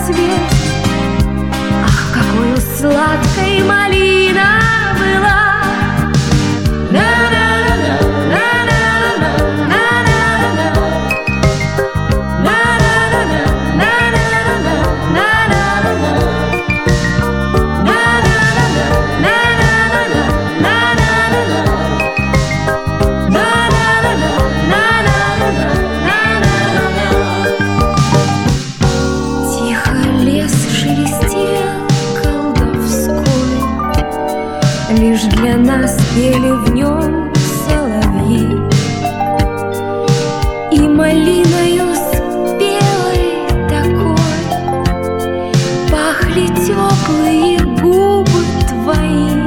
рассвете. Ах, какой сладкой малина была! Лишь для нас пели в нем соловьи, и малиною спелой такой пахли теплые губы твои.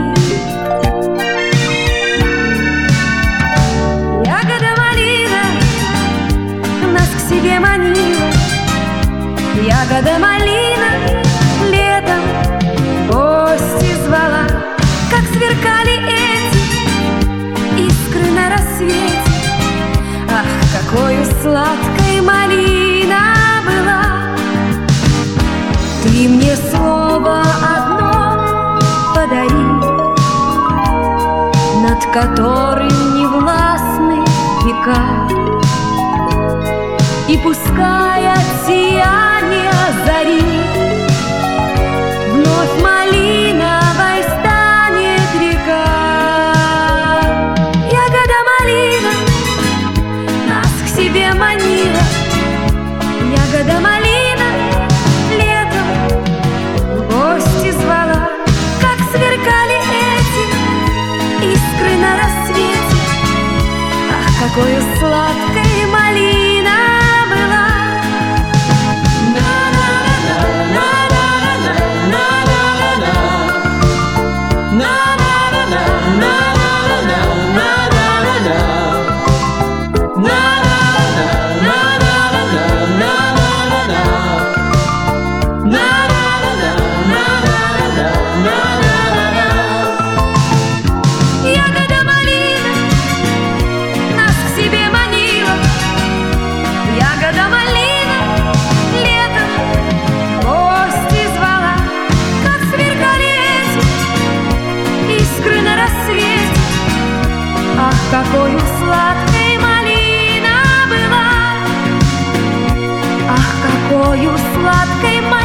Ягода малина нас к себе манила, ягода малина летом гости звала. Как сверкали эти искры на рассвете, ах, какой сладкой малина была! Ты мне слово одно подари, над которым не властны века, и пускай от сияния зари вновь малиновой станет река. Ягода малина нас к себе манила, ягода малина летом в гости звала. Как сверкали эти искры на рассвете, ах, какой сладкой малина была! Ягода малина нас к себе манила, ягода малина летом гости звала. Как сверкали эти искры на рассвете, ах, какой сладкой малина была! Ах, какой сладкой малина!